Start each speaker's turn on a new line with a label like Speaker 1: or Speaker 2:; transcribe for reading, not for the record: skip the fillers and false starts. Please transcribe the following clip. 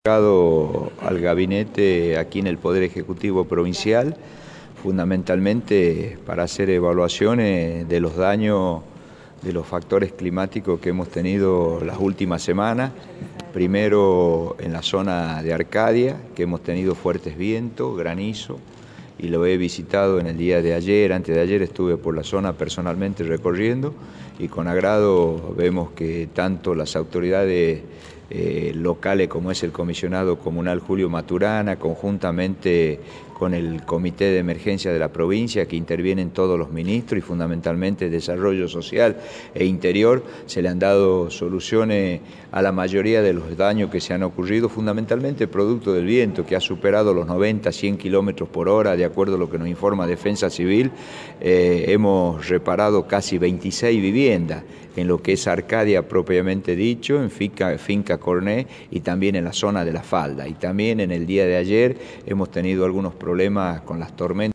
Speaker 1: Al gabinete aquí en el Poder Ejecutivo Provincial, fundamentalmente para hacer evaluaciones de los daños de los factores climáticos que hemos tenido las últimas semanas. Primero en la zona de Arcadia, que hemos tenido fuertes vientos, granizo, y lo he visitado en el día de ayer, antes de ayer estuve por la zona personalmente recorriendo y con agrado vemos que tanto las autoridades locales como es el comisionado comunal Julio Maturana, conjuntamente con el comité de emergencia de la provincia, que intervienen todos los ministros y fundamentalmente Desarrollo Social e Interior, se le han dado soluciones a la mayoría de los daños que se han ocurrido, fundamentalmente producto del viento, que ha superado los 90, 100 kilómetros por hora, de acuerdo a lo que nos informa Defensa Civil. Hemos reparado casi 26 viviendas en lo que es Arcadia propiamente dicho, en Finca Corné y también en la zona de La Falda. Y también en el día de ayer hemos tenido algunos problemas con las tormentas